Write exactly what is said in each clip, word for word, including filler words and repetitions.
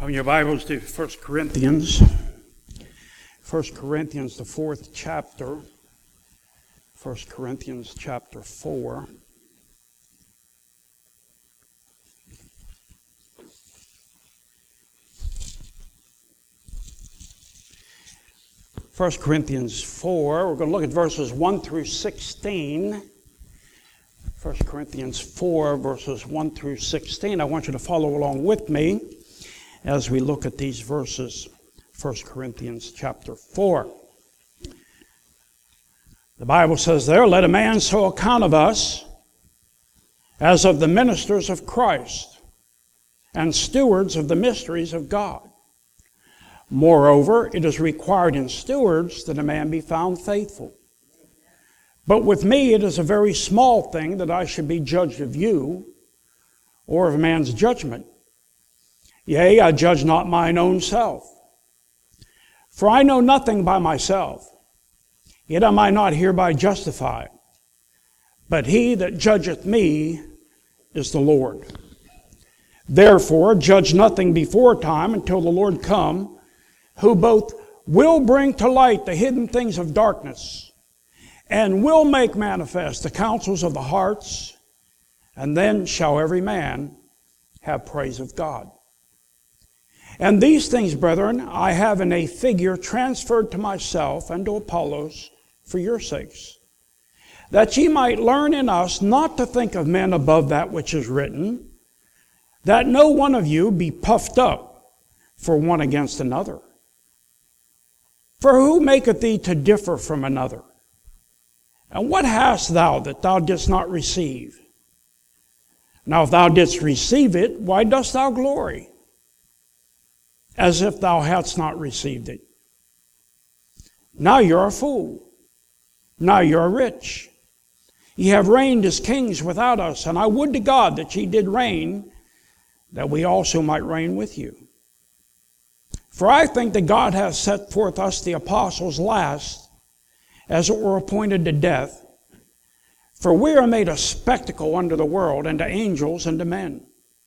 Open your Bibles to First Corinthians. First Corinthians, the fourth chapter. First Corinthians chapter four. First Corinthians four, we're going to look at verses one through sixteen. First Corinthians four, verses one through sixteen. I want you to follow along with me as we look at these verses. First Corinthians chapter four. The Bible says there, "Let a man so account of us as of the ministers of Christ and stewards of the mysteries of God. Moreover, it is required in stewards that a man be found faithful. But with me it is a very small thing that I should be judged of you, or of man's judgment. Yea, I judge not mine own self. For I know nothing by myself, yet am I not hereby justified. But he that judgeth me is the Lord. Therefore, judge nothing before time until the Lord come, who both will bring to light the hidden things of darkness, and will make manifest the counsels of the hearts, and then shall every man have praise of God. And these things, brethren, I have in a figure transferred to myself and to Apollos for your sakes, that ye might learn in us not to think of men above that which is written, that no one of you be puffed up for one against another. For who maketh thee to differ from another? And what hast thou that thou didst not receive? Now if thou didst receive it, why dost thou glory, as if thou hadst not received it? Now you're a fool. Now you're rich. Ye have reigned as kings without us, and I would to God that ye did reign, that we also might reign with you. For I think that God hath set forth us the apostles last, as it were appointed to death. For we are made a spectacle unto the world, and to angels, and to men.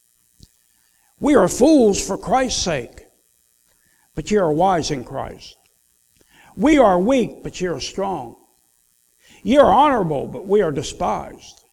We are fools for Christ's sake, but ye are wise in Christ. We are weak, but ye are strong. Ye are honorable, but we are despised.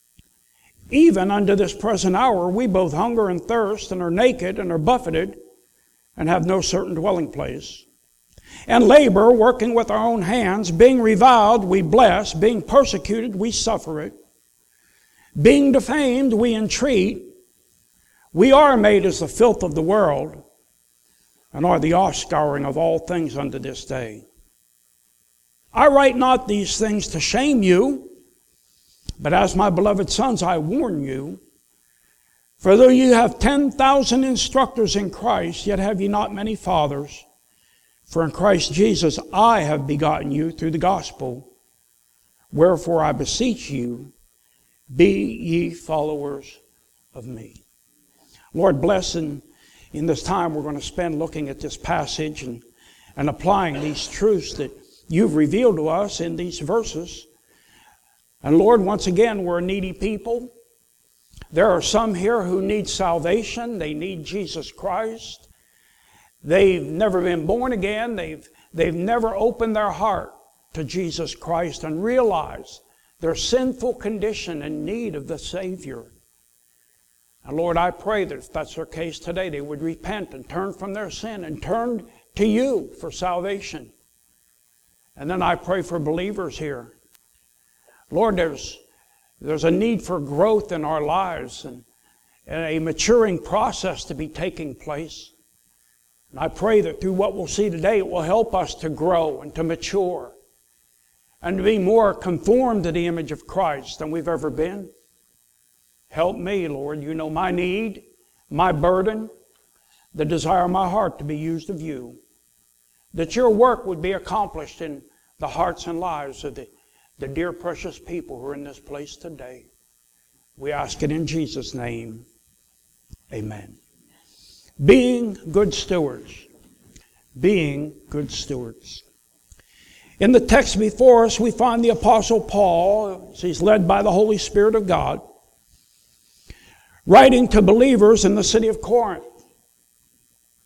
Even unto this present hour we both hunger and thirst, and are naked, and are buffeted, and have no certain dwelling place. And labor, working with our own hands, being reviled, we bless, being persecuted, we suffer it. Being defamed, we entreat. We are made as the filth of the world, and are the offscouring of all things unto this day. I write not these things to shame you, but as my beloved sons I warn you. For though you have ten thousand instructors in Christ, yet have ye not many fathers. For in Christ Jesus I have begotten you through the gospel. Wherefore I beseech you, be ye followers of me." Lord, bless in, in this time we're going to spend looking at this passage and, and applying these truths that you've revealed to us in these verses. And Lord, once again, we're a needy people. There are some here who need salvation. They need Jesus Christ. They've never been born again. They've, they've never opened their heart to Jesus Christ and realized their sinful condition and need of the Savior. And Lord, I pray that if that's their case today, they would repent and turn from their sin and turn to you for salvation. And then I pray for believers here. Lord, there's, there's a need for growth in our lives and, and a maturing process to be taking place. And I pray that through what we'll see today, it will help us to grow and to mature and to be more conformed to the image of Christ than we've ever been. Help me, Lord. You know my need, my burden, the desire of my heart to be used of you. That your work would be accomplished in the hearts and lives of the, the dear precious people who are in this place today. We ask it in Jesus' name. Amen. Being good stewards. Being good stewards. In the text before us, we find the Apostle Paul, as he's led by the Holy Spirit of God, writing to believers in the city of Corinth.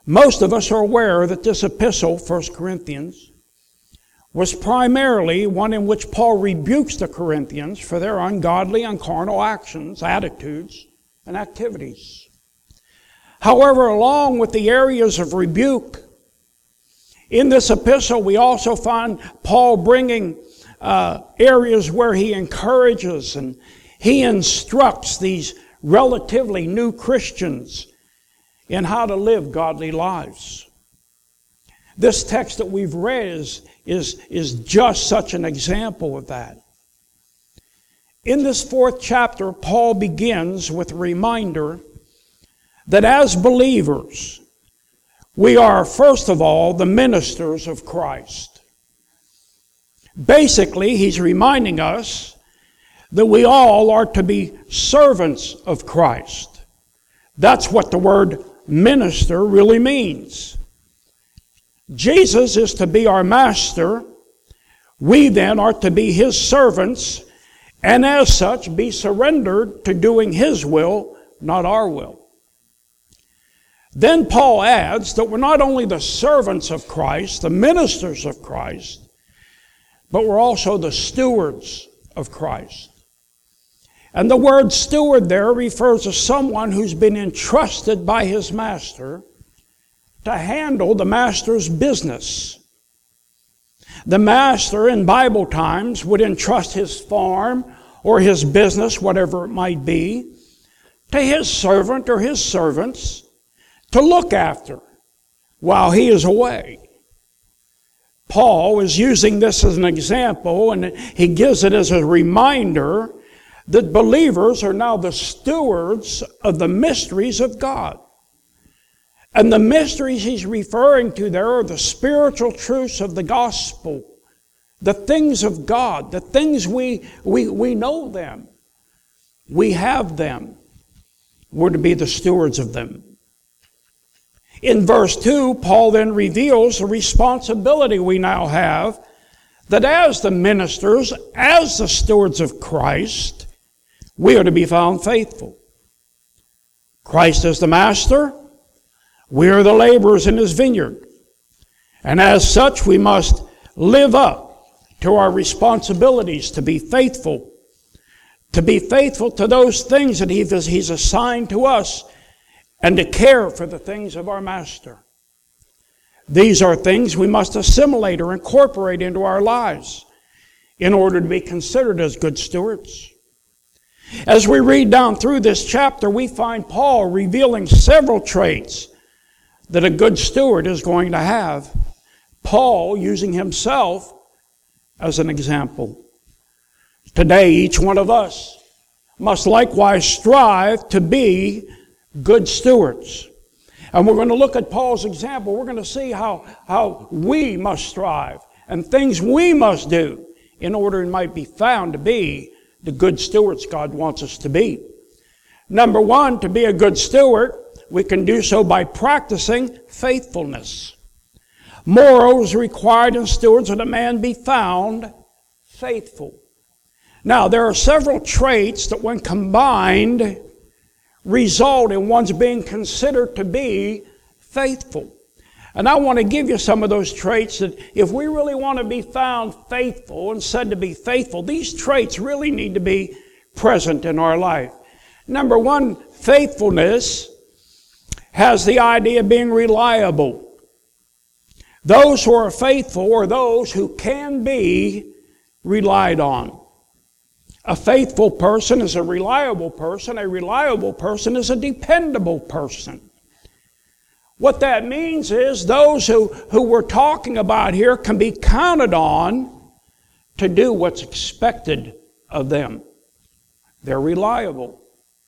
Most of us are aware that this epistle, First Corinthians, was primarily one in which Paul rebukes the Corinthians for their ungodly and carnal actions, attitudes, and activities. However, along with the areas of rebuke, in this epistle we also find Paul bringing uh, areas where he encourages and he instructs these relatively new Christians in how to live godly lives. This text that we've read is, is, is just such an example of that. In this fourth chapter, Paul begins with a reminder that as believers, we are, first of all, the ministers of Christ. Basically, he's reminding us that we all are to be servants of Christ. That's what the word minister really means. Jesus is to be our master. We then are to be his servants, and as such be surrendered to doing his will, not our will. Then Paul adds that we're not only the servants of Christ, the ministers of Christ, but we're also the stewards of Christ. And the word steward there refers to someone who's been entrusted by his master to handle the master's business. The master in Bible times would entrust his farm or his business, whatever it might be, to his servant or his servants to look after while he is away. Paul is using this as an example, and he gives it as a reminder that believers are now the stewards of the mysteries of God. And the mysteries he's referring to there are the spiritual truths of the gospel, the things of God, the things we, we, we know them. We have them. We're to be the stewards of them. In verse two, Paul then reveals the responsibility we now have that as the ministers, as the stewards of Christ, we are to be found faithful. Christ is the master. We are the laborers in his vineyard. And as such, we must live up to our responsibilities to be faithful, to be faithful to those things that he's assigned to us, and to care for the things of our master. These are things we must assimilate or incorporate into our lives in order to be considered as good stewards. As we read down through this chapter, we find Paul revealing several traits that a good steward is going to have. Paul using himself as an example. Today, each one of us must likewise strive to be good stewards. And we're going to look at Paul's example. We're going to see how, how we must strive and things we must do in order it might be found to be the good stewards God wants us to be. Number one, to be a good steward, we can do so by practicing faithfulness. Morals required in stewards that a man be found faithful. Now, there are several traits that when combined result in one's being considered to be faithful. And I want to give you some of those traits that if we really want to be found faithful and said to be faithful, these traits really need to be present in our life. Number one, faithfulness has the idea of being reliable. Those who are faithful are those who can be relied on. A faithful person is a reliable person. A reliable person is a dependable person. What that means is those who, who we're talking about here can be counted on to do what's expected of them. They're reliable.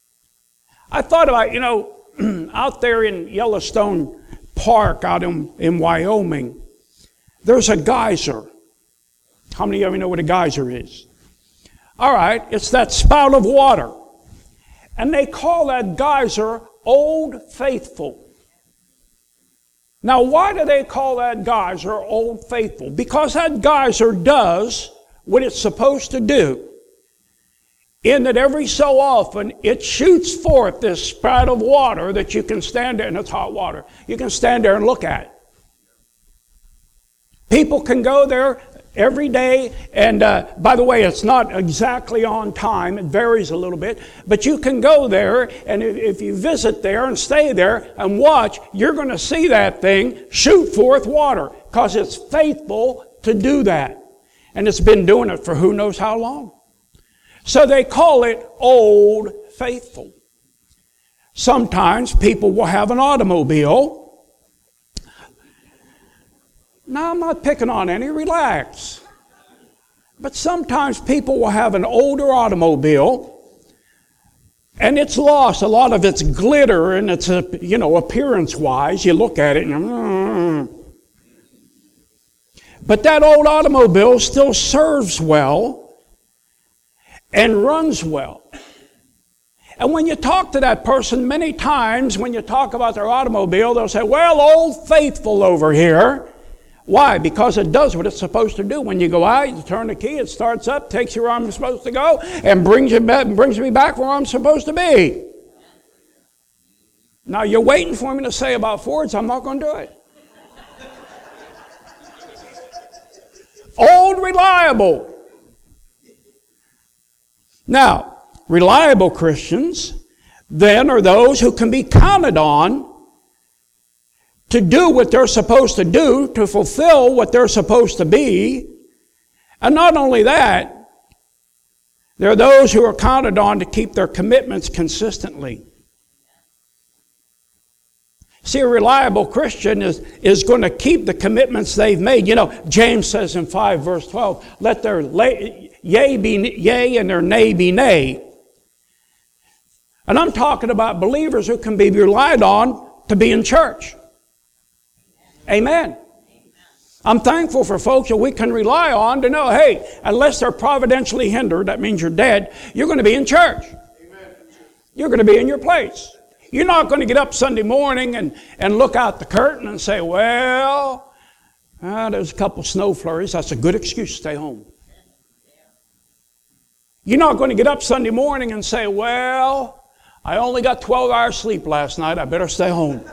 I thought about, you know, out there in Yellowstone Park out in, in Wyoming, there's a geyser. How many of you know what a geyser is? All right, it's that spout of water. And they call that geyser Old Faithful. Now, why do they call that geyser Old Faithful? Because that geyser does what it's supposed to do. in that every so often it shoots forth this spout of water that you can stand there, and it's hot water. You can stand there and look at it. People can go there every day, and uh, by the way, it's not exactly on time. It varies a little bit, but you can go there, and if, if you visit there and stay there and watch, you're going to see that thing shoot forth water because it's faithful to do that. And it's been doing it for who knows how long. So they call it Old Faithful. Sometimes people will have an automobile. Now, I'm not picking on any, relax. But sometimes people will have an older automobile, and it's lost a lot of its glitter and its, you know, appearance-wise. You look at it and mm. But that old automobile still serves well and runs well. And when you talk to that person, many times when you talk about their automobile, they'll say, well, Old Faithful over here. Why? Because it does what it's supposed to do. When you go out, you turn the key, it starts up, takes you where I'm supposed to go, and brings you back, brings me back where I'm supposed to be. Now, you're waiting for me to say about Fords, I'm not going to do it. Old, reliable. Now, reliable Christians then are those who can be counted on to do what they're supposed to do, to fulfill what they're supposed to be. And not only that, there are those who are counted on to keep their commitments consistently. See, a reliable Christian is, is going to keep the commitments they've made. You know, James says in five verse twelve, let their yea be yea and their nay be nay. And I'm talking about believers who can be relied on to be in church. Amen. I'm thankful for folks that we can rely on to know, hey, unless they're providentially hindered, that means you're dead, you're going to be in church. Amen. You're going to be in your place. You're not going to get up Sunday morning and, and look out the curtain and say, well, uh, there's a couple snow flurries. That's a good excuse to stay home. You're not going to get up Sunday morning and say, well, I only got twelve hours sleep last night. I better stay home.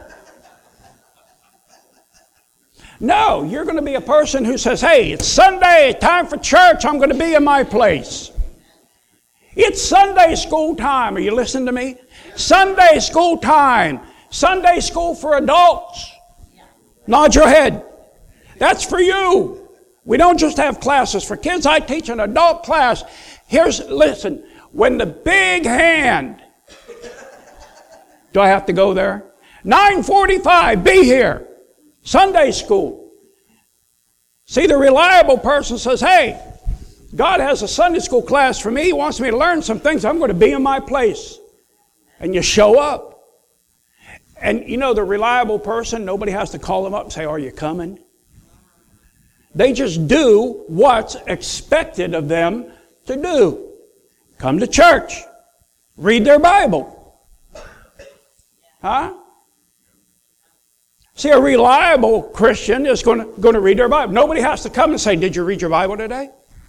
No, you're going to be a person who says, hey, it's Sunday, time for church. I'm going to be in my place. It's Sunday school time. Are you listening to me? Sunday school time. Sunday school for adults. Nod your head. That's for you. We don't just have classes for kids. I teach an adult class. Here's, listen, when the big hand, do I have to go there? nine forty-five, be here. Sunday school. See, the reliable person says, hey, God has a Sunday school class for me. He wants me to learn some things. I'm going to be in my place. And you show up. And you know, the reliable person, nobody has to call them up and say, are you coming? They just do what's expected of them to do. Come to church. Read their Bible. Huh? See, a reliable Christian is going to, going to read their Bible. Nobody has to come and say, did you read your Bible today?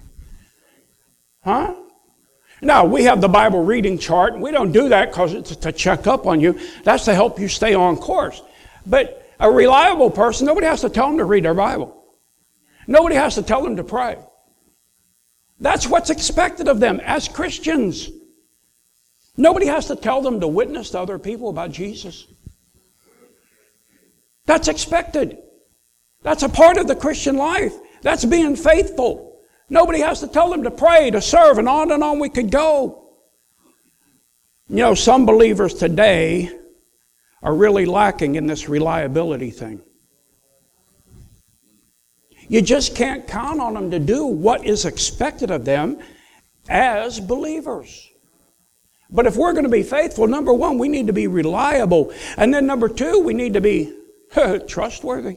Huh? Now, we have the Bible reading chart, and we don't do that because it's to check up on you. That's to help you stay on course. But a reliable person, nobody has to tell them to read their Bible. Nobody has to tell them to pray. That's what's expected of them as Christians. Nobody has to tell them to witness to other people about Jesus. That's expected. That's a part of the Christian life. That's being faithful. Nobody has to tell them to pray, to serve, and on and on we could go. You know, some believers today are really lacking in this reliability thing. You just can't count on them to do what is expected of them as believers. But if we're going to be faithful, number one, we need to be reliable. And then number two, we need to be trustworthy.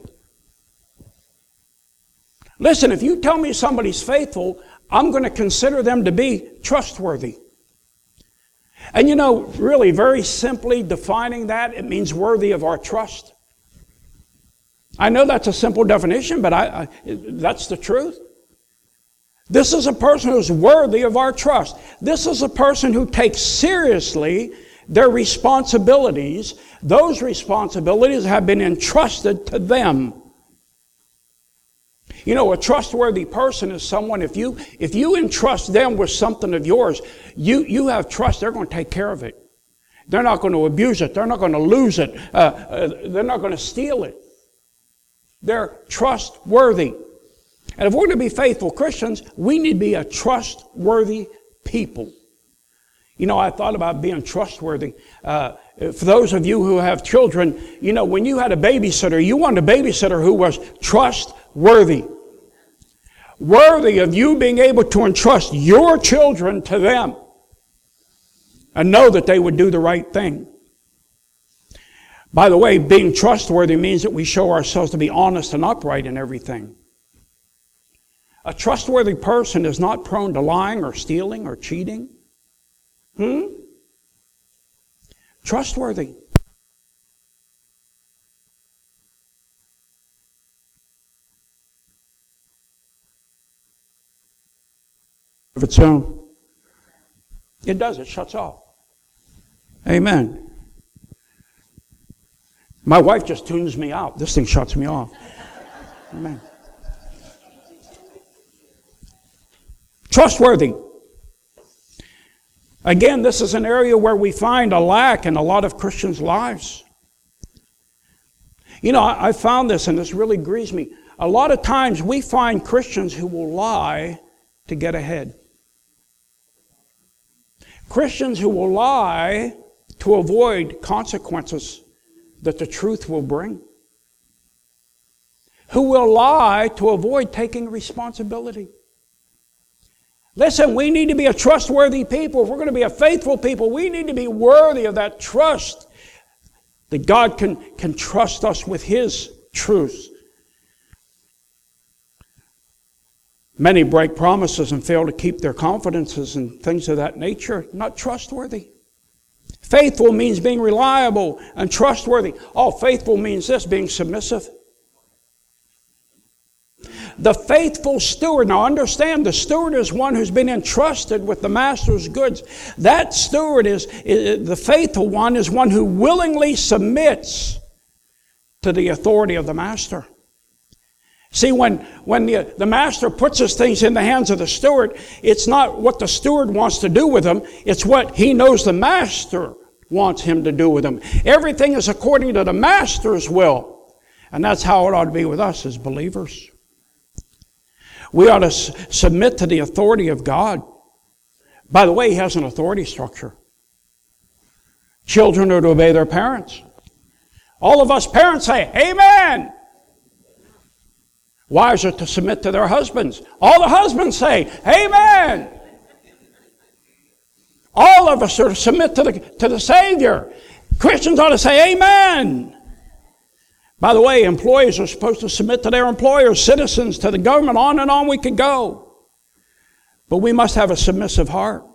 Listen, if you tell me somebody's faithful, I'm going to consider them to be trustworthy. And you know, really, very simply defining that, it means worthy of our trust. I know that's a simple definition, but I, I, that's the truth. This is a person who's worthy of our trust. This is a person who takes seriously their responsibilities. Those responsibilities have been entrusted to them. You know, a trustworthy person is someone, if you if you entrust them with something of yours, you, you have trust they're going to take care of it. They're not going to abuse it. They're not going to lose it. Uh, uh, they're not going to steal it. They're trustworthy. And if we're going to be faithful Christians, we need to be a trustworthy people. You know, I thought about being trustworthy. Uh, for those of you who have children, you know, when you had a babysitter, you wanted a babysitter who was trustworthy. Worthy of you being able to entrust your children to them and know that they would do the right thing. By the way, being trustworthy means that we show ourselves to be honest and upright in everything. A trustworthy person is not prone to lying or stealing or cheating. Hmm? Trustworthy. Of its own. It does. It shuts off. Amen. My wife just tunes me out. This thing shuts me off. Amen. Trustworthy. Again, this is an area where we find a lack in a lot of Christians' lives. You know, I, I found this, and this really grieves me. A lot of times we find Christians who will lie to get ahead. Christians who will lie to avoid consequences that the truth will bring. Who will lie to avoid taking responsibility. Listen, we need to be a trustworthy people. If we're going to be a faithful people, we need to be worthy of that trust that God can, can trust us with His truth. Many break promises and fail to keep their confidences and things of that nature. Not trustworthy. Faithful means being reliable and trustworthy. Oh, faithful means this, being submissive. The faithful steward, now understand, the steward is one who's been entrusted with the master's goods. That steward is, is the faithful one is one who willingly submits to the authority of the master. See, when, when the, the master puts his things in the hands of the steward, it's not what the steward wants to do with them, it's what he knows the master wants him to do with them. Everything is according to the master's will. And that's how it ought to be with us as believers. We ought to s- submit to the authority of God. By the way, He has an authority structure. Children are to obey their parents. All of us parents say, Amen. Wives are to submit to their husbands. All the husbands say, Amen. All of us are to submit to the, to the Savior. Christians ought to say, Amen. By the way, employees are supposed to submit to their employers, citizens to the government, on and on we could go. But we must have a submissive heart.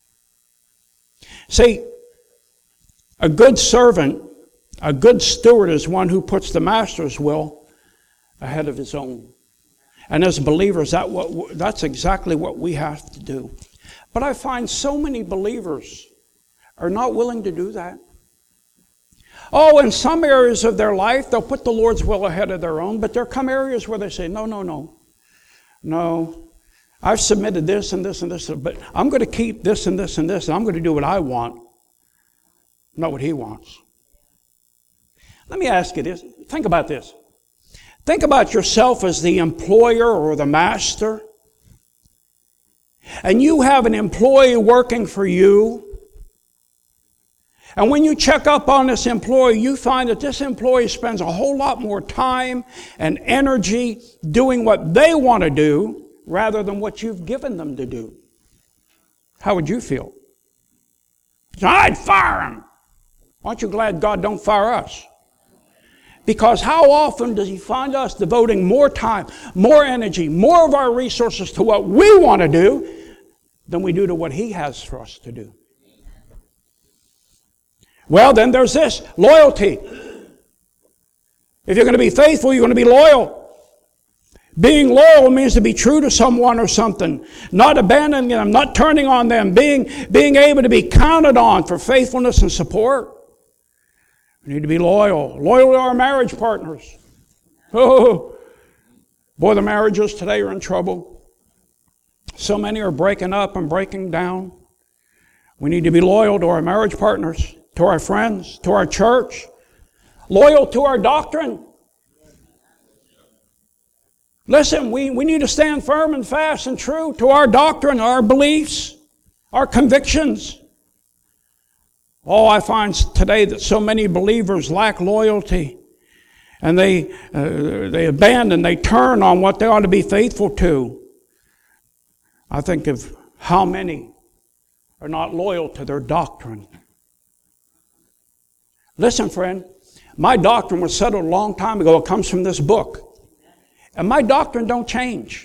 See, a good servant, a good steward is one who puts the master's will ahead of his own. And as believers, that what, that's exactly what we have to do. But I find so many believers are not willing to do that. Oh, in some areas of their life, they'll put the Lord's will ahead of their own, but there come areas where they say, no, no, no. No, I've submitted this and this and this, but I'm going to keep this and this and this, and I'm going to do what I want, not what He wants. Let me ask you this. Think about this. Think about yourself as the employer or the master. And you have an employee working for you. And when you check up on this employee, you find that this employee spends a whole lot more time and energy doing what they want to do rather than what you've given them to do. How would you feel? I'd fire him. Aren't you glad God don't fire us? Because how often does He find us devoting more time, more energy, more of our resources to what we want to do than we do to what He has for us to do? Well, then there's this, loyalty. If you're going to be faithful, you're going to be loyal. Being loyal means to be true to someone or something, not abandoning them, not turning on them, being, being able to be counted on for faithfulness and support. We need to be loyal. Loyal to our marriage partners. Oh, boy, the marriages today are in trouble. So many are breaking up and breaking down. We need to be loyal to our marriage partners, to our friends, to our church, loyal to our doctrine. Listen, we, we need to stand firm and fast and true to our doctrine, our beliefs, our convictions. Oh, I find today that so many believers lack loyalty, and they uh, they abandon, they turn on what they ought to be faithful to. I think of how many are not loyal to their doctrine. Listen, friend, my doctrine was settled a long time ago. It comes from this book. And my doctrine don't change.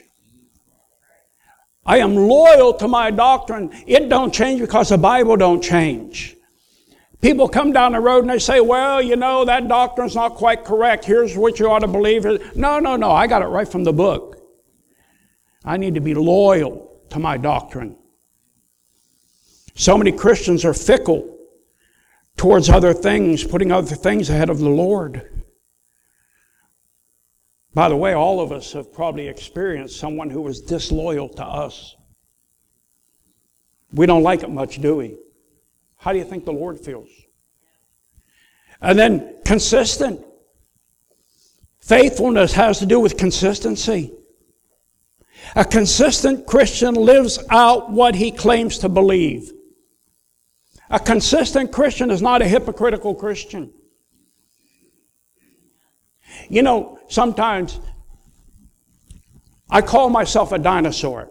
I am loyal to my doctrine. It don't change because the Bible don't change. People come down the road and they say, well, you know, that doctrine's not quite correct. Here's what you ought to believe. No, no, no. I got it right from the book. I need to be loyal to my doctrine. So many Christians are fickle towards other things, putting other things ahead of the Lord. By the way, all of us have probably experienced someone who was disloyal to us. We don't like it much, do we? How do you think the Lord feels? And then consistent. Faithfulness has to do with consistency. A consistent Christian lives out what he claims to believe. A consistent Christian is not a hypocritical Christian. You know, sometimes I call myself a dinosaur.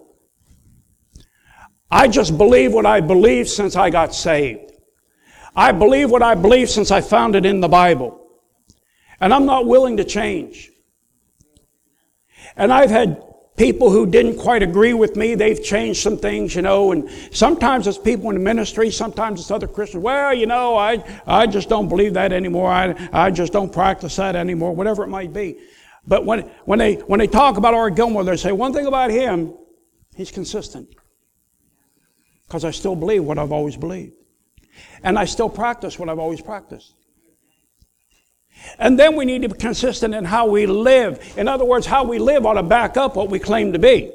I just believe what I believe since I got saved. I believe what I believe since I found it in the Bible. And I'm not willing to change. And I've had people who didn't quite agree with me. They've changed some things, you know, and sometimes it's people in the ministry, sometimes it's other Christians. Well, you know, I, I just don't believe that anymore. I, I just don't practice that anymore, whatever it might be. But when, when they, when they talk about Art Gilmore, they say one thing about him, he's consistent. Because I still believe what I've always believed. And I still practice what I've always practiced. And then we need to be consistent in how we live. In other words, how we live ought to back up what we claim to be.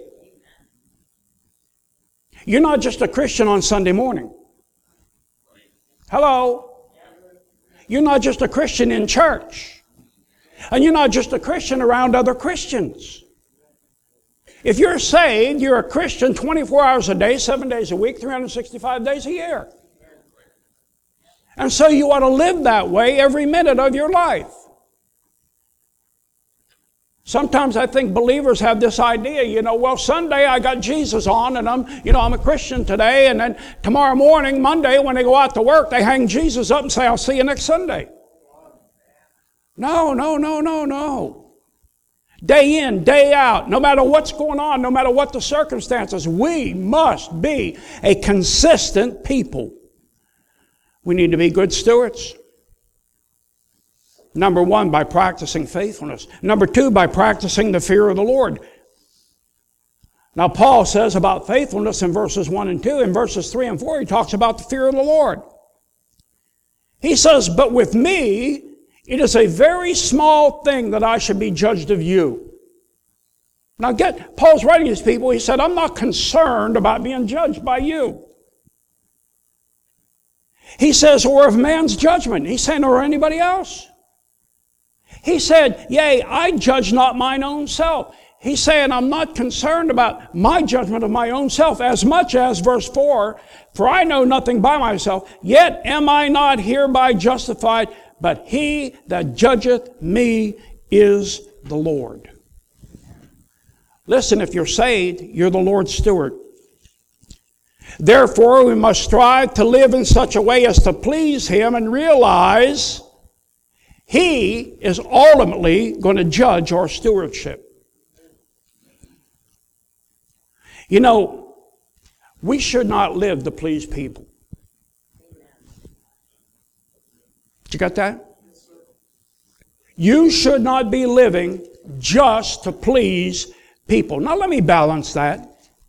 You're not just a Christian on Sunday morning. Hello? You're not just a Christian in church. And you're not just a Christian around other Christians. If you're saved, you're a Christian twenty-four hours a day, seven days a week, three hundred sixty-five days a year. And so you ought to live that way every minute of your life. Sometimes I think believers have this idea, you know, well, Sunday I got Jesus on and I'm, you know, I'm a Christian today, and then tomorrow morning, Monday, when they go out to work, they hang Jesus up and say, I'll see you next Sunday. No, no, no, no, no. Day in, day out, no matter what's going on, no matter what the circumstances, we must be a consistent people. We need to be good stewards. Number one, by practicing faithfulness. Number two, by practicing the fear of the Lord. Now, Paul says about faithfulness in verses one and two. In verses three and four, he talks about the fear of the Lord. He says, but with me, it is a very small thing that I should be judged of you. Now, get, Paul's writing to these people. He said, I'm not concerned about being judged by you. He says, or of man's judgment. He's saying, or anybody else. He said, yea, I judge not mine own self. He's saying, I'm not concerned about my judgment of my own self as much as, verse four, for I know nothing by myself, yet am I not hereby justified, but he that judgeth me is the Lord. Listen, if you're saved, you're the Lord's steward. Therefore, we must strive to live in such a way as to please Him and realize He is ultimately going to judge our stewardship. You know, we should not live to please people. You got that? You should not be living just to please people. Now let me balance that.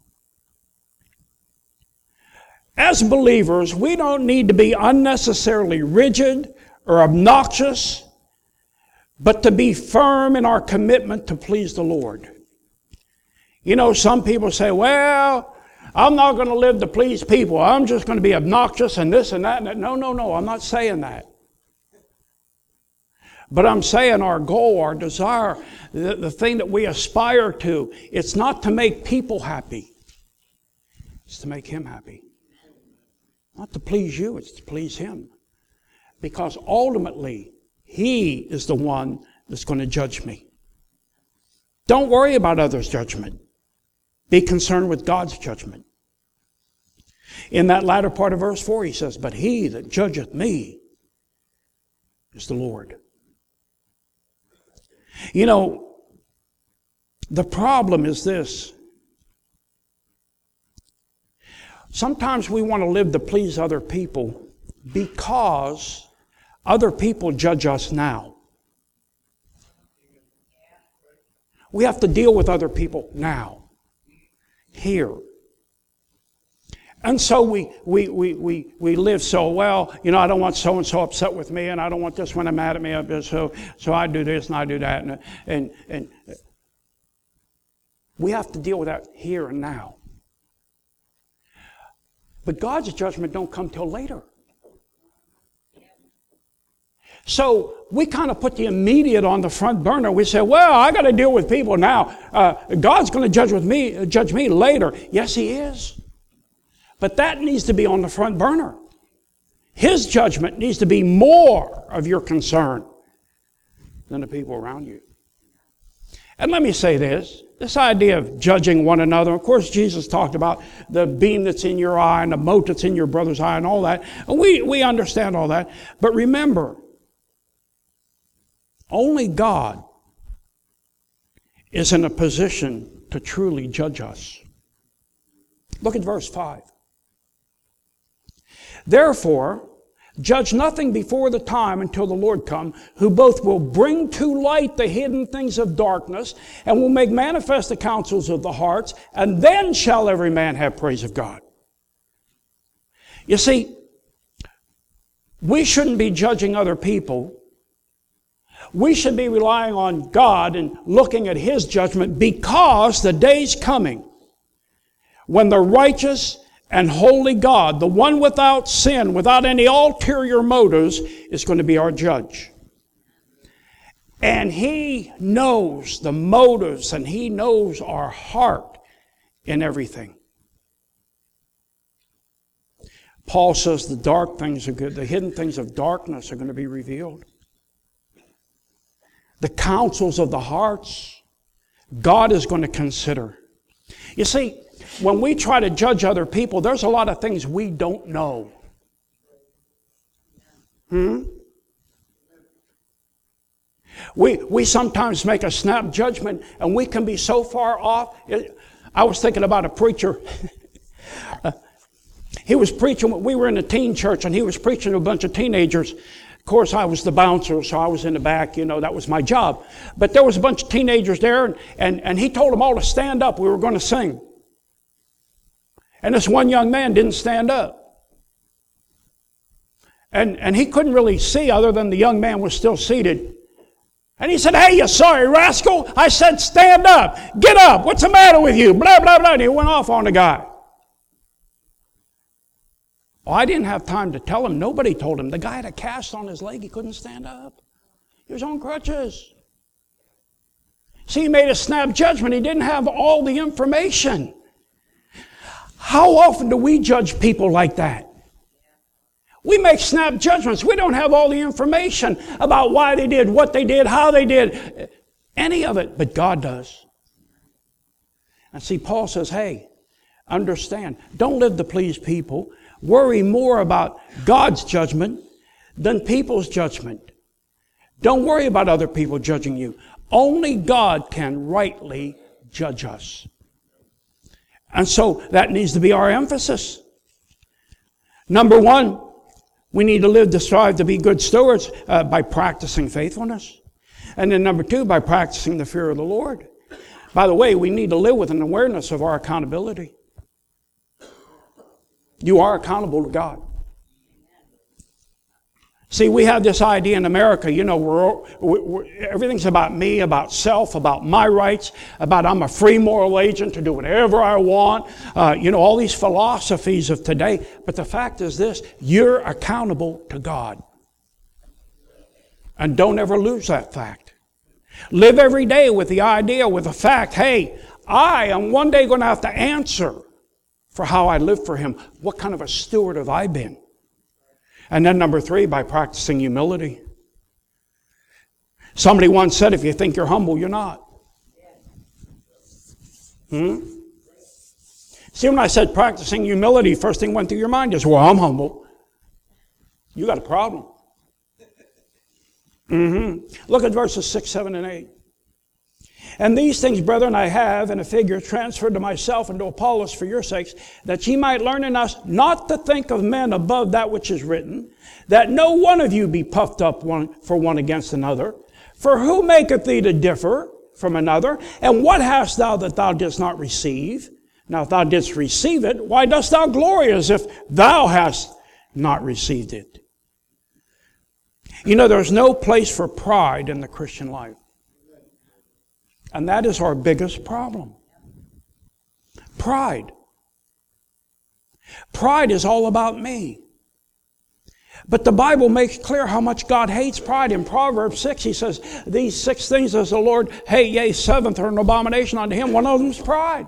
As believers, we don't need to be unnecessarily rigid or obnoxious, but to be firm in our commitment to please the Lord. You know, some people say, well, I'm not going to live to please people. I'm just going to be obnoxious and this and that. And that. No, no, no, I'm not saying that. But I'm saying our goal, our desire, the, the thing that we aspire to, it's not to make people happy. It's to make Him happy. Not to please you, it's to please Him. Because ultimately, He is the one that's going to judge me. Don't worry about others' judgment. Be concerned with God's judgment. In that latter part of verse four, he says, but He that judgeth me is the Lord. You know, the problem is this. Sometimes we want to live to please other people because other people judge us now. We have to deal with other people now, here. And so we, we, we, we, we live so, well, you know, I don't want so-and-so upset with me, and I don't want this one mad at me, so, so I do this and I do that. And, and, and we have to deal with that here and now. But God's judgment don't come till later. So we kind of put the immediate on the front burner. We say, well, I got to deal with people now. Uh, God's going to judge with me, judge me later. Yes, He is. But that needs to be on the front burner. His judgment needs to be more of your concern than the people around you. And let me say this. This idea of judging one another, of course, Jesus talked about the beam that's in your eye and the mote that's in your brother's eye and all that. And we, we understand all that. But remember, only God is in a position to truly judge us. Look at verse five. Therefore, judge nothing before the time until the Lord come, who both will bring to light the hidden things of darkness and will make manifest the counsels of the hearts, and then shall every man have praise of God. You see, we shouldn't be judging other people. We should be relying on God and looking at His judgment, because the day's coming when the righteous and holy God, the one without sin, without any ulterior motives, is going to be our judge. And He knows the motives, and He knows our heart in everything. Paul says the dark things are good. The hidden things of darkness are going to be revealed. The counsels of the hearts, God is going to consider. You see, when we try to judge other people, there's a lot of things we don't know. Hmm? We, we sometimes make a snap judgment, and we can be so far off. I was thinking about a preacher. He was preaching, we were in a teen church, and he was preaching to a bunch of teenagers. Of course, I was the bouncer, so I was in the back, you know, that was my job. But there was a bunch of teenagers there, and, and, and he told them all to stand up. We were going to sing. And this one young man didn't stand up. And, and he couldn't really see other than the young man was still seated. And he said, hey, you sorry rascal. I said stand up. Get up. What's the matter with you? Blah, blah, blah. And he went off on the guy. Well, I didn't have time to tell him. Nobody told him. The guy had a cast on his leg. He couldn't stand up. He was on crutches. See, he made a snap judgment. He didn't have all the information. How often do we judge people like that? We make snap judgments. We don't have all the information about why they did, what they did, how they did, any of it, but God does. And see, Paul says, hey, understand, don't live to please people. Worry more about God's judgment than people's judgment. Don't worry about other people judging you. Only God can rightly judge us. And so that needs to be our emphasis. Number one, we need to live to strive to be good stewards uh, by practicing faithfulness. And then number two, by practicing the fear of the Lord. By the way, we need to live with an awareness of our accountability. You are accountable to God. See, we have this idea in America, you know, we're, we're, everything's about me, about self, about my rights, about I'm a free moral agent to do whatever I want. Uh, you know, all these philosophies of today. But the fact is this, you're accountable to God. And don't ever lose that fact. Live every day with the idea, with the fact, hey, I am one day going to have to answer for how I live for Him. What kind of a steward have I been? And then number three, by practicing humility. Somebody once said, if you think you're humble, you're not. Hmm? See, when I said practicing humility, first thing went through your mind is, well, I'm humble. You got a problem. Mm-hmm. Look at verses six, seven, and eight. And these things, brethren, I have in a figure transferred to myself and to Apollos for your sakes, that ye might learn in us not to think of men above that which is written, that no one of you be puffed up one for one against another. For who maketh thee to differ from another? And what hast thou that thou didst not receive? Now if thou didst receive it, why dost thou glory as if thou hast not received it? You know, there's no place for pride in the Christian life. And that is our biggest problem. Pride. Pride is all about me. But the Bible makes clear how much God hates pride. In Proverbs six, He says, these six things does the Lord hate, yea, seventh are an abomination unto Him. One of them is pride.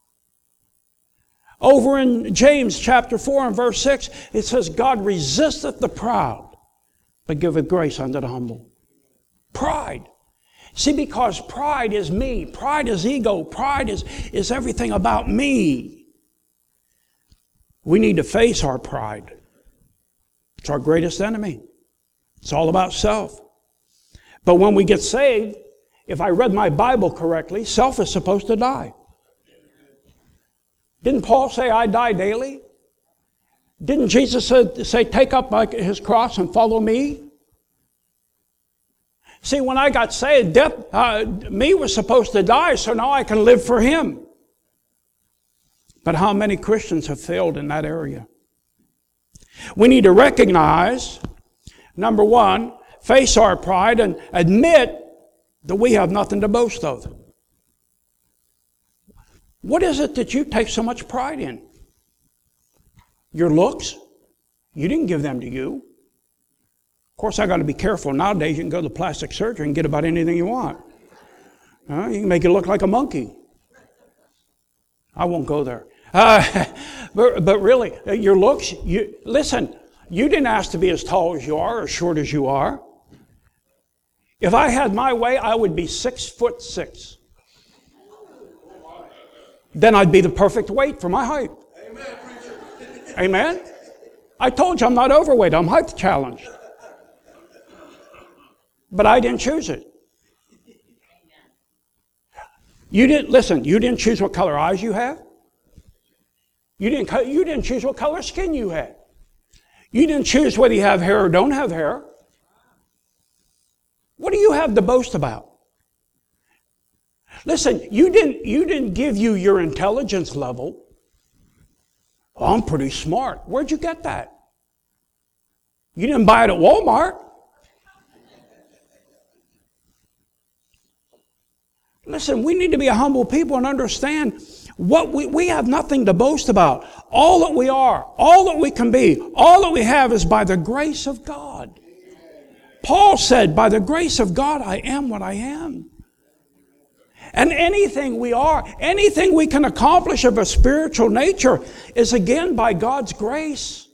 Over in James chapter four and verse six, it says, God resisteth the proud, but giveth grace unto the humble. Pride. See, because pride is me. Pride is ego. Pride is, is everything about me. We need to face our pride. It's our greatest enemy. It's all about self. But when we get saved, if I read my Bible correctly, self is supposed to die. Didn't Paul say, I die daily? Didn't Jesus say, say take up my, His cross and follow me? See, when I got saved, death, uh, me was supposed to die, so now I can live for Him. But how many Christians have failed in that area? We need to recognize, number one, face our pride and admit that we have nothing to boast of. What is it that you take so much pride in? Your looks? You didn't give them to you. Of course, I got to be careful. Nowadays, you can go to plastic surgery and get about anything you want. Uh, you can make it look like a monkey. I won't go there. Uh, but, but really, your looks, you, listen, you didn't ask to be as tall as you are or as short as you are. If I had my way, I would be six foot six. Then I'd be the perfect weight for my height. Amen, preacher. Amen? I told you I'm not overweight. I'm height challenged. But I didn't choose it. You didn't, listen, you didn't choose what color eyes you have. You didn't, you didn't choose what color skin you had. You didn't choose whether you have hair or don't have hair. What do you have to boast about? Listen, you didn't, you didn't give you your intelligence level. Oh, I'm pretty smart. Where'd you get that? You didn't buy it at Walmart. Listen, we need to be a humble people and understand what we, we have nothing to boast about. All that we are, all that we can be, all that we have is by the grace of God. Paul said, by the grace of God, I am what I am. And anything we are, anything we can accomplish of a spiritual nature is again by God's grace.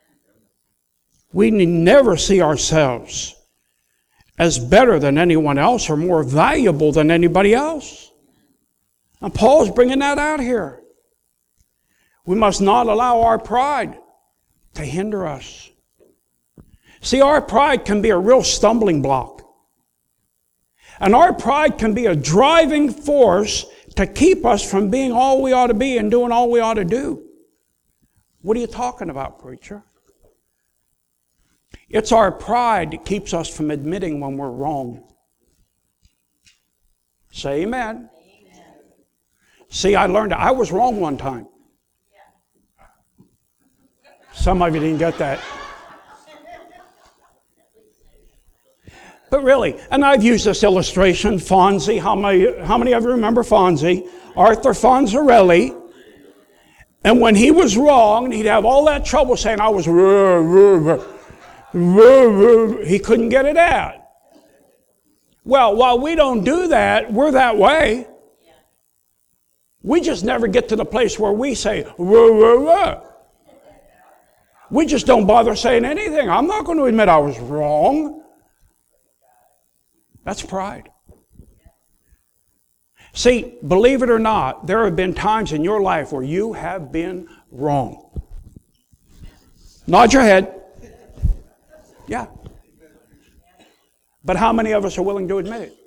We need never see ourselves as better than anyone else or more valuable than anybody else. And Paul's bringing that out here. We must not allow our pride to hinder us. See, our pride can be a real stumbling block. And our pride can be a driving force to keep us from being all we ought to be and doing all we ought to do. What are you talking about, preacher? It's our pride that keeps us from admitting when we're wrong. Say amen. Amen. See, I learned I was wrong one time. Some of you didn't get that. But really, and I've used this illustration, Fonzie. How many, how many of you remember Fonzie? Arthur Fonzarelli. And when he was wrong, he'd have all that trouble saying, I was wrong. He couldn't get it out. Well, while we don't do that, we're that way. We just never get to the place where we say, whoa, whoa, whoa. We just don't bother saying anything. I'm not going to admit I was wrong. That's pride. See, believe it or not, there have been times in your life where you have been wrong. Nod your head. Yeah. But how many of us are willing to admit it?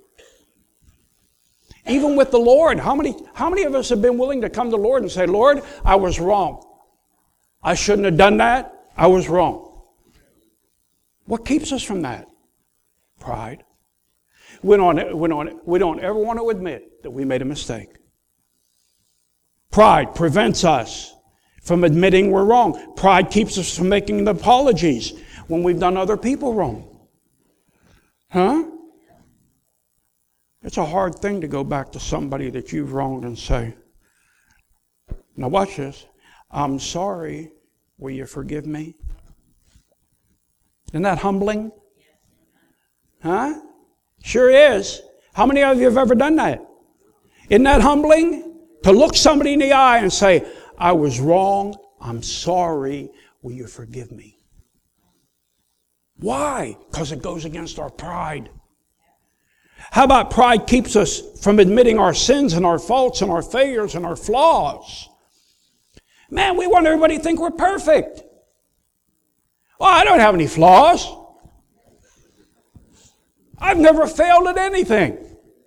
Even with the Lord, how many, how many of us have been willing to come to the Lord and say, Lord, I was wrong. I shouldn't have done that. I was wrong. What keeps us from that? Pride. We don't, we don't, we don't ever want to admit that we made a mistake. Pride prevents us from admitting we're wrong. Pride keeps us from making the apologies when we've done other people wrong. Huh? It's a hard thing to go back to somebody that you've wronged and say, now watch this, I'm sorry, will you forgive me? Isn't that humbling? Huh? Sure is. How many of you have ever done that? Isn't that humbling? To look somebody in the eye and say, I was wrong, I'm sorry, will you forgive me? Why? Because it goes against our pride. How about pride keeps us from admitting our sins and our faults and our failures and our flaws? Man, we want everybody to think we're perfect. Well, I don't have any flaws. I've never failed at anything.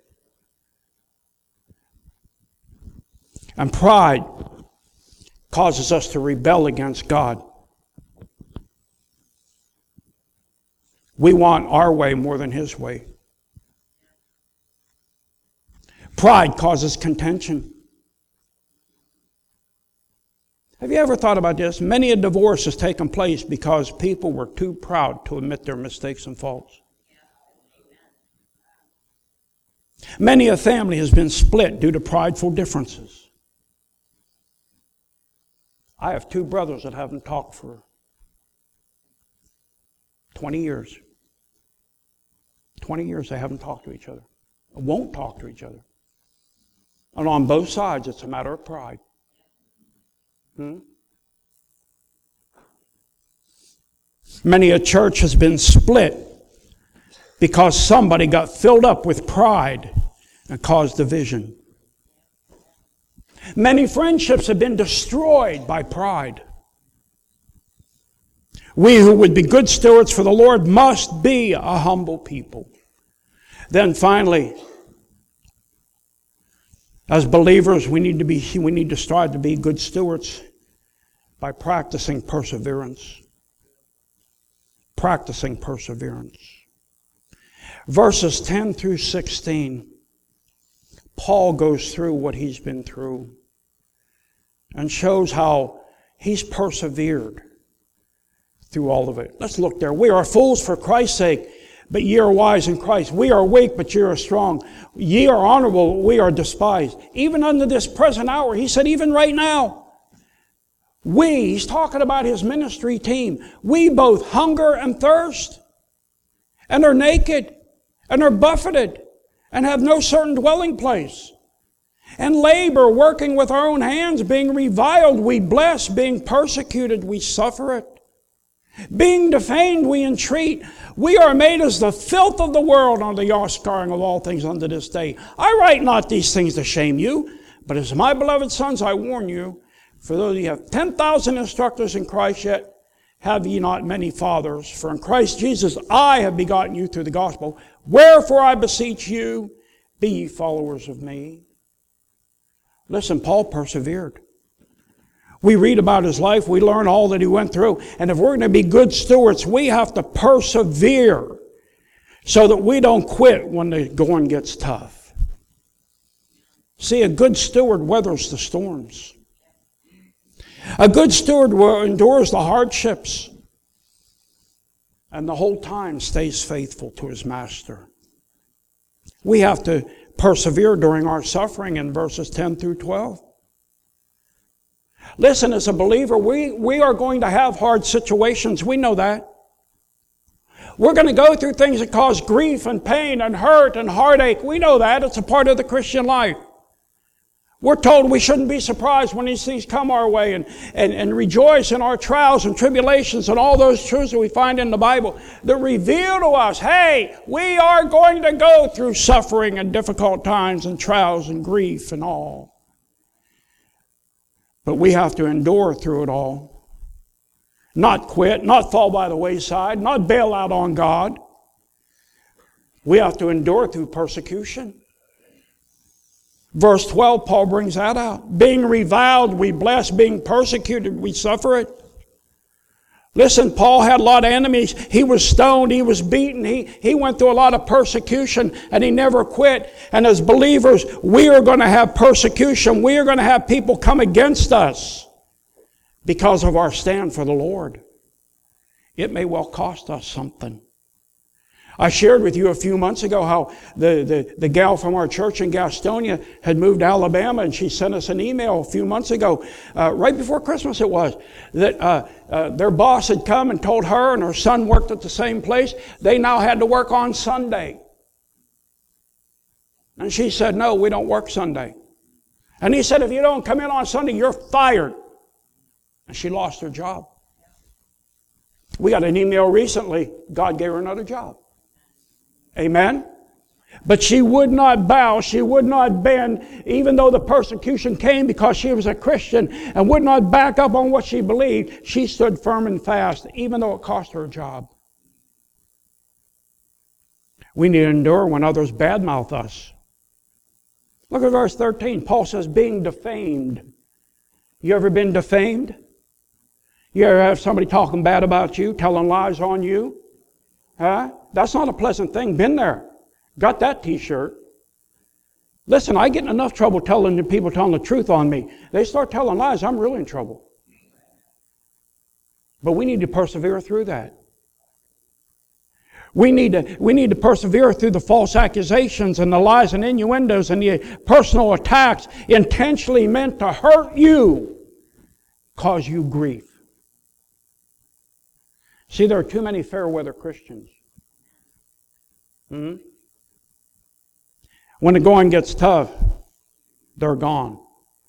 And pride causes us to rebel against God. We want our way more than His way. Pride causes contention. Have you ever thought about this? Many a divorce has taken place because people were too proud to admit their mistakes and faults. Many a family has been split due to prideful differences. I have two brothers that haven't talked for twenty years. twenty years they haven't talked to each other. Won't talk to each other. And on both sides, it's a matter of pride. Hmm? Many a church has been split because somebody got filled up with pride and caused division. Many friendships have been destroyed by pride. We who would be good stewards for the Lord must be a humble people. Then finally, as believers, we need to be, we need to strive to be good stewards by practicing perseverance. Practicing perseverance. Verses ten through sixteen, Paul goes through what he's been through and shows how he's persevered through all of it. Let's look there. We are fools for Christ's sake, but ye are wise in Christ. We are weak, but ye are strong. Ye are honorable, but we are despised. Even unto this present hour, he said, even right now, we, he's talking about his ministry team, we both hunger and thirst, and are naked, and are buffeted, and have no certain dwelling place. And labor, working with our own hands, being reviled, we bless, being persecuted, we suffer it. Being defamed, we entreat. We are made as the filth of the world under the offscouring of all things unto this day. I write not these things to shame you, but as my beloved sons, I warn you, for though ye have ten thousand instructors in Christ, yet have ye not many fathers. For in Christ Jesus I have begotten you through the gospel. Wherefore I beseech you, be ye followers of me. Listen, Paul persevered. We read about his life, we learn all that he went through. And if we're going to be good stewards, we have to persevere so that we don't quit when the going gets tough. See, a good steward weathers the storms. A good steward endures the hardships and the whole time stays faithful to his master. We have to persevere during our suffering in verses ten through twelve. Listen, as a believer, we, we are going to have hard situations. We know that. We're going to go through things that cause grief and pain and hurt and heartache. We know that. It's a part of the Christian life. We're told we shouldn't be surprised when these things come our way and, and, and rejoice in our trials and tribulations and all those truths that we find in the Bible that reveal to us, hey, we are going to go through suffering and difficult times and trials and grief and all. But we have to endure through it all. Not quit, not fall by the wayside, not bail out on God. We have to endure through persecution. Verse twelve, Paul brings that out. Being reviled, we bless. Being persecuted, we suffer it. Listen, Paul had a lot of enemies. He was stoned. He was beaten. He, he went through a lot of persecution, and he never quit. And as believers, we are going to have persecution. We are going to have people come against us because of our stand for the Lord. It may well cost us something. I shared with you a few months ago how the, the, the gal from our church in Gastonia had moved to Alabama, and she sent us an email a few months ago, uh, right before Christmas it was, that uh, uh, their boss had come and told her and her son worked at the same place, they now had to work on Sunday. And she said, no, we don't work Sunday. And he said, if you don't come in on Sunday, you're fired. And she lost her job. We got an email recently, God gave her another job. Amen? But she would not bow, she would not bend, even though the persecution came because she was a Christian and would not back up on what she believed. She stood firm and fast, even though it cost her a job. We need to endure when others badmouth us. Look at verse thirteen. Paul says, being defamed. You ever been defamed? You ever have somebody talking bad about you, telling lies on you? Huh? That's not a pleasant thing. Been there. Got that t-shirt. Listen, I get in enough trouble telling people telling the truth on me. They start telling lies, I'm really in trouble. But we need to persevere through that. We need to, we need to persevere through the false accusations and the lies and innuendos and the personal attacks intentionally meant to hurt you, cause you grief. See, there are too many fair-weather Christians. Hmm? When the going gets tough, they're gone.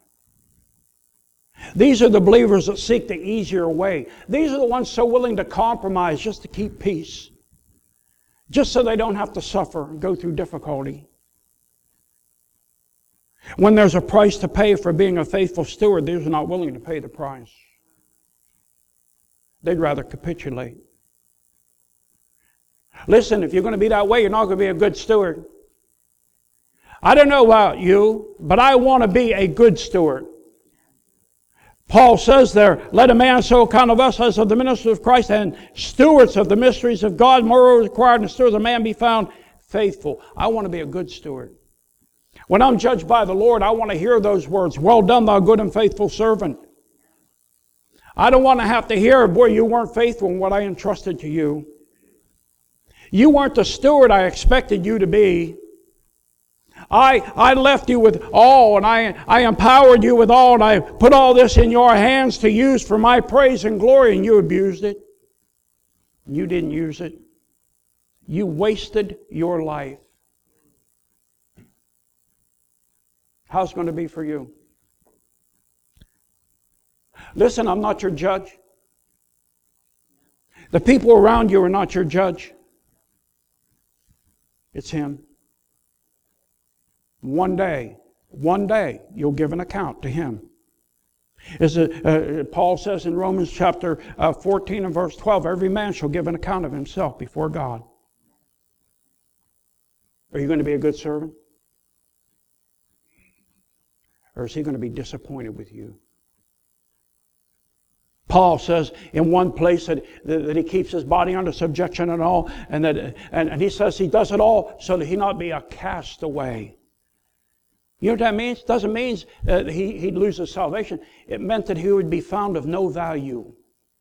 These are the believers that seek the easier way. These are the ones so willing to compromise just to keep peace. Just so they don't have to suffer and go through difficulty. When there's a price to pay for being a faithful steward, these are not willing to pay the price. They'd rather capitulate. Listen, if you're going to be that way, you're not going to be a good steward. I don't know about you, but I want to be a good steward. Paul says there, let a man so account of us as of the ministers of Christ and stewards of the mysteries of God, moreover required and stewards of man be found faithful. I want to be a good steward. When I'm judged by the Lord, I want to hear those words, well done, thou good and faithful servant. I don't want to have to hear, boy, you weren't faithful in what I entrusted to you. You weren't the steward I expected you to be. I, I left you with all, and I, I empowered you with all, and I put all this in your hands to use for my praise and glory, and you abused it. You didn't use it. You wasted your life. How's it going to be for you? Listen, I'm not your judge. The people around you are not your judge. It's Him. One day, one day, you'll give an account to Him. As uh, Paul says in Romans chapter uh, fourteen and verse twelve, every man shall give an account of himself before God. Are you going to be a good servant? Or is He going to be disappointed with you? Paul says in one place that, that he keeps his body under subjection and all, and that and, and he says he does it all so that he not be a castaway. You know what that means? It doesn't mean that he, he'd lose his salvation. It meant that he would be found of no value.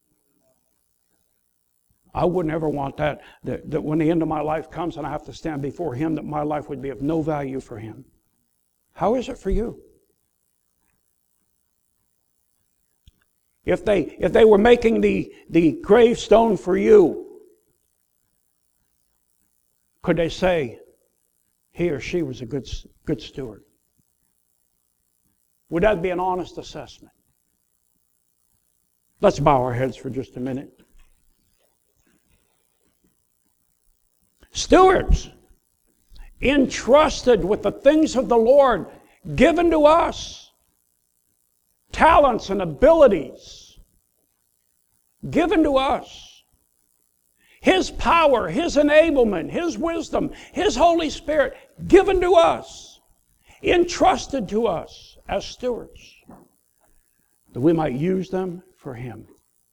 I wouldn't ever want that, that, that when the end of my life comes and I have to stand before Him, that my life would be of no value for Him. How is it for you? If they, if they were making the, the gravestone for you, could they say, he or she was a good, good steward? Would that be an honest assessment? Let's bow our heads for just a minute. Stewards, entrusted with the things of the Lord, given to us, talents and abilities, given to us. His power, His enablement, His wisdom, His Holy Spirit, given to us, entrusted to us as stewards, that we might use them for Him.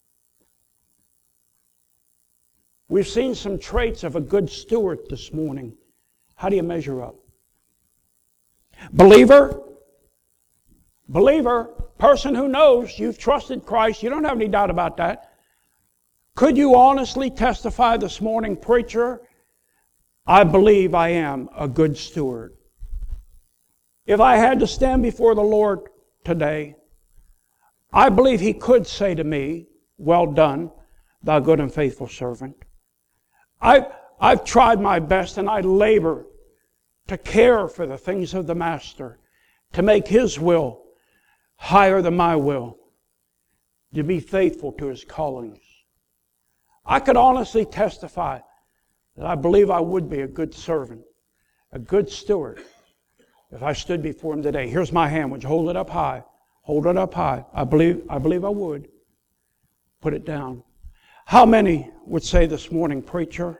We've seen some traits of a good steward this morning. How do you measure up? Believer, believer, person who knows you've trusted Christ, you don't have any doubt about that. Could you honestly testify this morning, preacher, I believe I am a good steward? If I had to stand before the Lord today, I believe He could say to me, well done, thou good and faithful servant. I've, I've tried my best and I labor to care for the things of the Master, to make His will higher than my will, to be faithful to His callings. I could honestly testify that I believe I would be a good servant, a good steward, if I stood before Him today. Here's my hand. Would you hold it up high? Hold it up high. I believe, I believe I would. Put it down. How many would say this morning, preacher,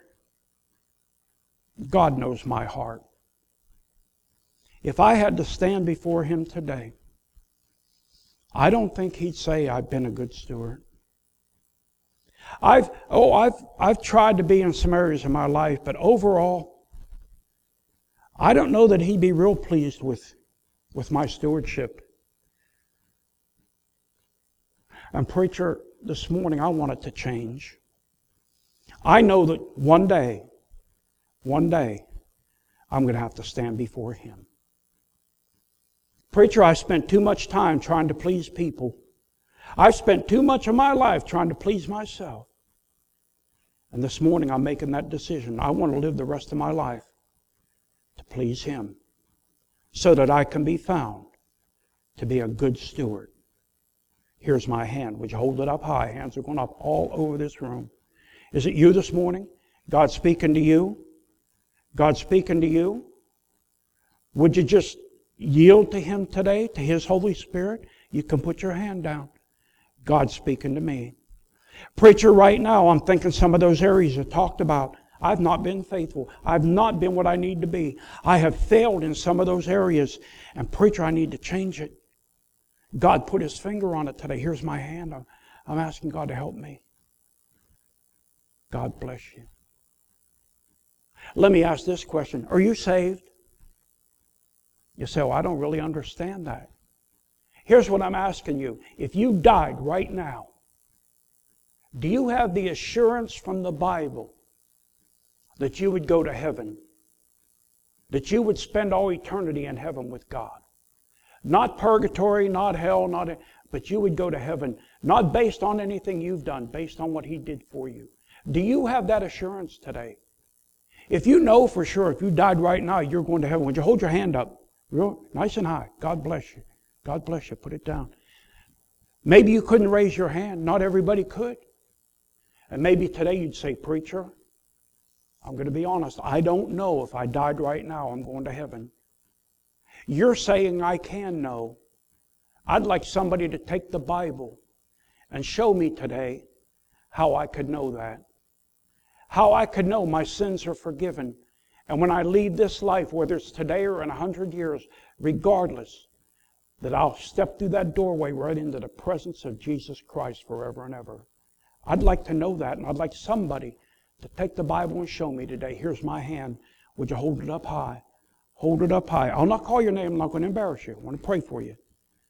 God knows my heart. If I had to stand before Him today, I don't think He'd say I've been a good steward. I've oh I've I've tried to be in some areas of my life, but overall, I don't know that He'd be real pleased with, with my stewardship. And preacher, this morning I want it to change. I know that one day, one day, I'm going to have to stand before Him. Preacher, I spent too much time trying to please people. I've spent too much of my life trying to please myself. And this morning I'm making that decision. I want to live the rest of my life to please Him, so that I can be found to be a good steward. Here's my hand. Would you hold it up high? Hands are going up all over this room. Is it you this morning? God speaking to you? God speaking to you? Would you just yield to Him today, to His Holy Spirit? You can put your hand down. God's speaking to me. Preacher, right now I'm thinking some of those areas I talked about. I've not been faithful. I've not been what I need to be. I have failed in some of those areas. And preacher, I need to change it. God put His finger on it today. Here's my hand. I'm, I'm asking God to help me. God bless you. Let me ask this question. Are you saved? You say, oh, I don't really understand that. Here's what I'm asking you. If you died right now, do you have the assurance from the Bible that you would go to heaven? That you would spend all eternity in heaven with God? Not purgatory, not hell, not but you would go to heaven, not based on anything you've done, based on what He did for you. Do you have that assurance today? If you know for sure, if you died right now, you're going to heaven, would you hold your hand up? Real nice and high. God bless you. God bless you. Put it down. Maybe you couldn't raise your hand. Not everybody could. And maybe today you'd say, preacher, I'm going to be honest. I don't know if I died right now, I'm going to heaven. You're saying I can know. I'd like somebody to take the Bible and show me today how I could know that. How I could know my sins are forgiven. And when I leave this life, whether it's today or in a hundred years, regardless, that I'll step through that doorway right into the presence of Jesus Christ forever and ever. I'd like to know that, and I'd like somebody to take the Bible and show me today. Here's my hand. Would you hold it up high? Hold it up high. I'll not call your name. I'm not going to embarrass you. I want to pray for you.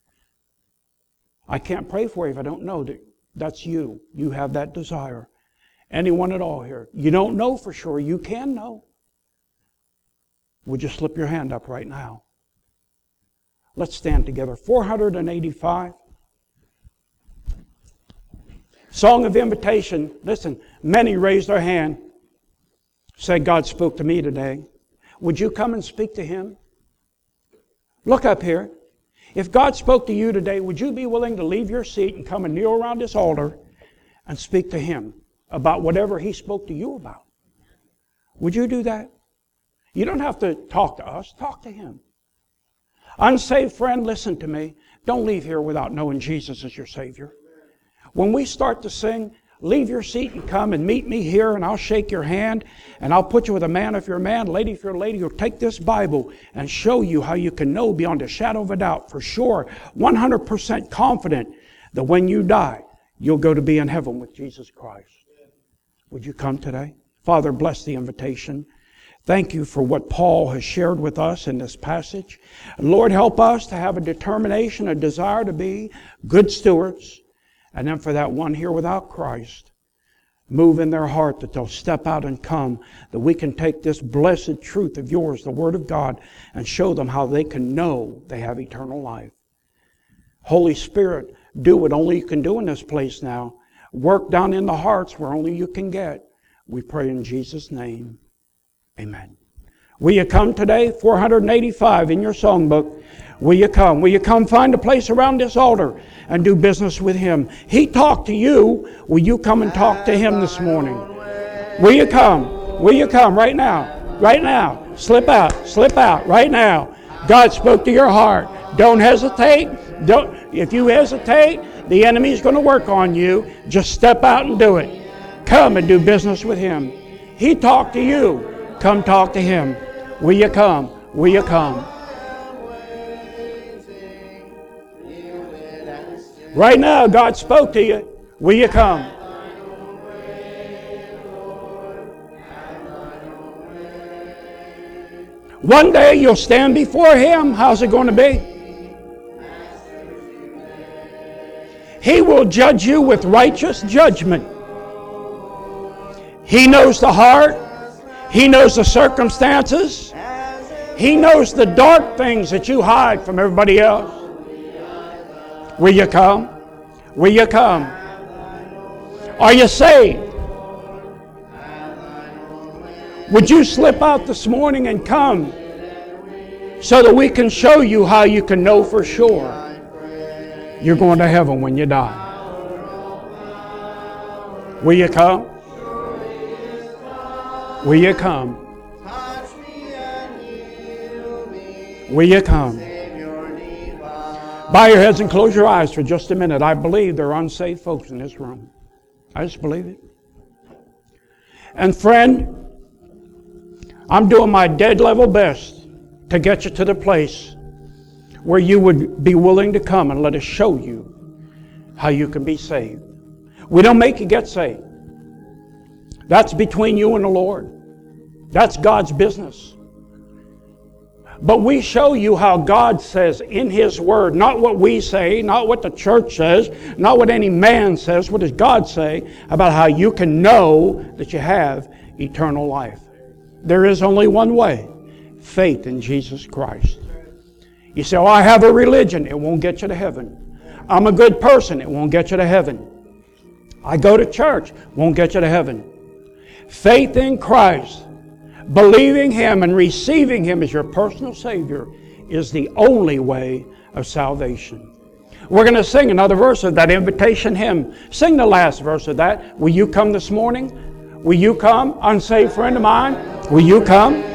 I can't pray for you if I don't know that that's you. You have that desire. Anyone at all here. You don't know for sure. You can know. Would you slip your hand up right now? Let's stand together. four hundred eighty-five. Song of invitation. Listen, many raised their hand. Say, God spoke to me today. Would you come and speak to Him? Look up here. If God spoke to you today, would you be willing to leave your seat and come and kneel around this altar and speak to Him about whatever He spoke to you about? Would you do that? You don't have to talk to us. Talk to Him. Unsaved friend, listen to me. Don't leave here without knowing Jesus as your Savior. When we start to sing, leave your seat and come and meet me here, and I'll shake your hand, and I'll put you with a man if you're a man, lady if you're a lady, who'll take this Bible and show you how you can know beyond a shadow of a doubt, for sure, one hundred percent confident that when you die, you'll go to be in heaven with Jesus Christ. Would you come today? Father, bless the invitation. Thank you for what Paul has shared with us in this passage. Lord, help us to have a determination, a desire to be good stewards. And then for that one here without Christ, move in their heart that they'll step out and come, that we can take this blessed truth of yours, the Word of God, and show them how they can know they have eternal life. Holy Spirit, do what only you can do in this place now. Work down in the hearts where only you can get. We pray in Jesus' name. Amen. Will you come today? four hundred eighty-five in your songbook. Will you come? Will you come find a place around this altar and do business with Him? He talked to you. Will you come and talk to Him this morning? Will you come? Will you come right now? Right now. Slip out. Slip out right now. God spoke to your heart. Don't hesitate. Don't. If you hesitate, the enemy's going to work on you. Just step out and do it. Come and do business with Him. He talked to you. Come talk to Him. Will you come? Will you come? Right now, God spoke to you. Will you come? One day you'll stand before Him. How's it going to be? He will judge you with righteous judgment. He knows the heart. He knows the circumstances. He knows the dark things that you hide from everybody else. Will you come? Will you come? Are you saved? Would you slip out this morning and come so that we can show you how you can know for sure you're going to heaven when you die? Will you come? Will you come? Will you come? Bow your heads and close your eyes for just a minute. I believe there are unsaved folks in this room. I just believe it. And friend, I'm doing my dead level best to get you to the place where you would be willing to come and let us show you how you can be saved. We don't make you get saved. That's between you and the Lord. That's God's business. But we show you how God says in His Word, not what we say, not what the church says, not what any man says. What does God say about how you can know that you have eternal life? There is only one way, faith in Jesus Christ. You say, oh, I have a religion. It won't get you to heaven. I'm a good person. It won't get you to heaven. I go to church. Won't get you to heaven. Faith in Christ, believing Him and receiving Him as your personal Savior, is the only way of salvation. We're going to sing another verse of that invitation hymn. Sing the last verse of that. Will you come this morning? Will you come, unsaved friend of mine? Will you come?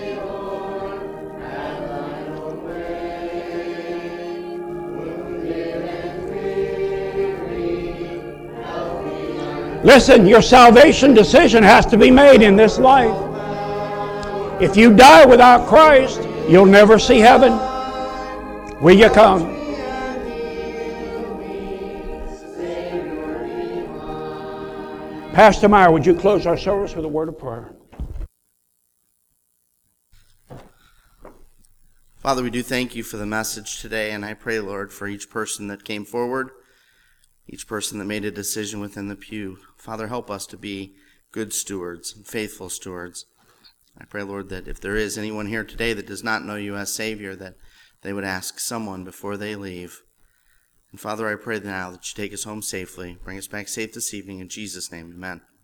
Listen, your salvation decision has to be made in this life. If you die without Christ, you'll never see heaven. Will you come? Pastor Meyer, would you close our service with a word of prayer? Father, we do thank you for the message today, and I pray, Lord, for each person that came forward, each person that made a decision within the pew. Father, help us to be good stewards, faithful stewards. I pray, Lord, that if there is anyone here today that does not know you as Savior, that they would ask someone before they leave. And Father, I pray now that you take us home safely, bring us back safe this evening. In Jesus' name, amen.